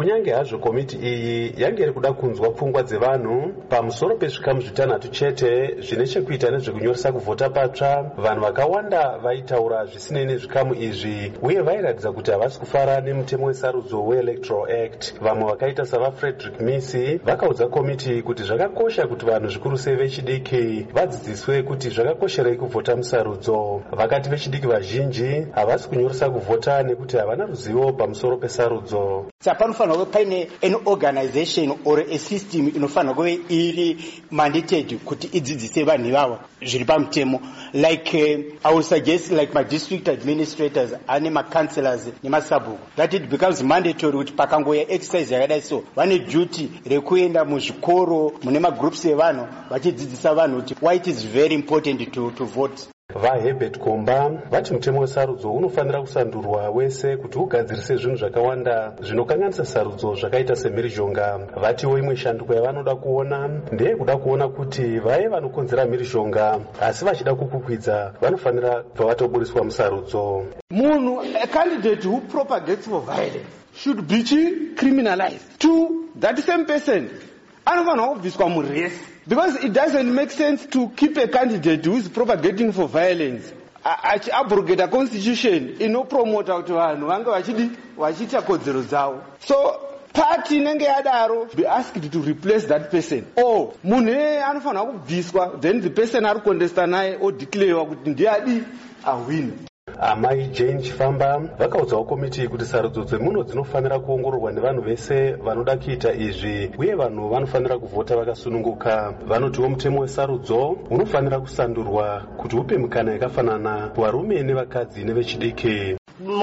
kunyange hazvo komiti iyi yange iri kuda kunzwa pfungwa dzevanhu pamusoro pezvikamu zvitanhatu chete zvine chekuita nezvekunyoresa kuvhota patsva, vanhu vakawanda vaitaura zvisinei nezvikamu izvi uye vairatidza kuti havasi kufara nemutemo wesarudzo weElectoral Act. Vamwe vakaita savaFrederick Misi vakaudza komiti kuti zvakakosha kuti vanhu zvikuru sei vechidiki vadzidziswe kuti zvakakosherei kuvhota musarudzo. Vakati vechidiki vazhinji havasi kunyoresa kuvhota nekuti havana ruzivo pamusoro pesarudzo. Panofanira kuve paine an organization or a system inofanira kuve iri mandated kuti idzidzise vanhu ivavo zviri pamutemo, like I would suggest like my district administrators ane ma-councillors nemasabhuku, that it becomes mandatory kuti pakangoya exercise yakadai so vane duty rekuenda muzvikoro mune magroups evanhu vachidzidzisa vanhu kuti why it is very important to vote. VaHerbert Komba vati mutemo wesarudzo unofanira kusandurwa wese kuti ugadzirise zvinhu zvakawanda zvinokanganisa sarudzo zvakaita semhirizhonga. Vatiwo imwe shanduko yavanoda kuona ndeyekuda kuona kuti vaye vanokonzera mhirizhonga asi vachida kukukwidza vanofanira kubva vatoburiswa musarudzo. Munhu, a candidate who propagates for violence should be criminalized. To that same person anofanira kubviswa muresi, because it doesn't make sense to keep a candidate who is propagating for violence. Abrogate a constitution inopromota kuti vanhu vange vachiita kodzero dzavo. So party inenge yadaro be asked to replace that person, or munhu anofanira kubviswa, then the person ari contesta naye odeclare kuti ndiye awin. Amai Jane Chifamba vakaudzawo komiti kuti sarudzo dzemuno dzinofanira kuongororwa nevanhu vese vanoda kuita izvi uye vanhu vanofanira kuvhota vakasununguka. Vanotiwo mutemo wesarudzo unofanira kusandurwa kuti upe mikana yakafanana kuvarume nevakadzi nevechidiki.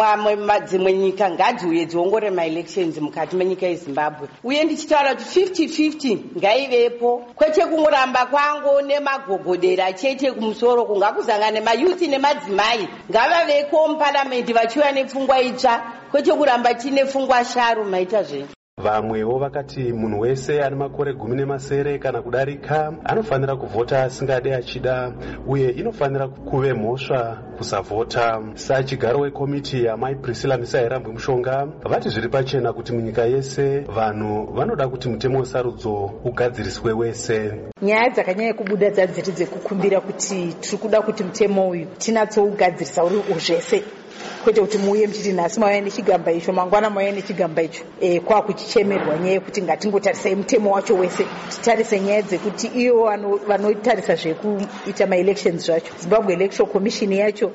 Dzimwe nyika ngadziuye dziongorore maelections mukati menyika yeZimbabwe, uye ndichitaura kuti 50-50 ngaivepo, kwete kungoramba kwangu nemagogodera chete kumusoro, kungakuzangana mayuthi nemadzimai ngavaveko muparamendi vachiuya nepfungwa itsva, kwete kuramba tine pfungwa sharu maita zvenyu. Vamwewo vakati munhu wese ane makore 18 kana kudarika anofanira kuvhota asingade achida uye inofanira kuve mhosva kusavhota. Sachigaro wekomiti yaMai Priscilla Misairambwe Mushonga vati zviri pachena kuti munyika yese vanhu vanoda kuti mutemo wesarudzo ugadziriswe wese. Nyaya dzakanyanya kubuda dzadziri dzekukumbira kuti tiri kuda kuti mutemo uyu tinatsougadzirisa uri zvese, kwete kuti muuye muchiti nhasi mauya nechigamba icho mangwana mauya nechigamba icho. Kwakuchichemerwa nyaya yekuti ngatingotarisai mutemo wacho wese, titarise nyaya dzekuti ivo vanotarisa zvekuita maelections zvacho, Zimbabwe Electoral Commission yacho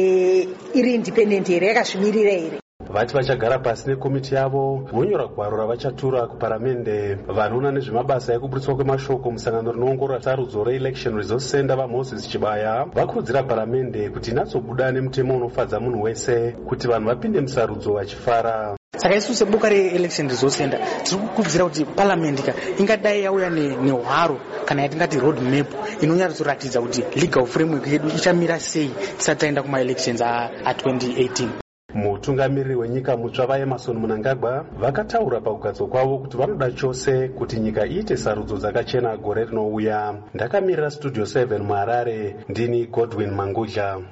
iri independent here, yakazvimirira here. Vati vachagara pasi nekomiti yavo vonyora gwaro ravachatura kuparamende. Vanoona nezvemabasa ekuburiswa kwemashoko musangano rinoongorora sarudzo reElection Resource Center vaMoses Chibaya vakurudzira paramende kuti inatsobuda nemutemo unofadza munhu wese kuti vanhu vapinde musarudzo vachifara. Saka isu seboka reElection Resource Center tiri kukurudzira kuti parliament ingadai yauya nehwaro kana yatingati road map inonyatsoratidza kuti legal framework yedu ichamira sei tisati taenda kumaelections a2018. Mutungamiriri wenyika mutsva vaEmmerson Mnangagwa vakataura pakugadzwa kwavo kuti vanoda chose kuti nyika iite sarudzo dzakachena gore rinouya. Ndakamirira Studio 7 muHarare, ndini Godwin Mangudla.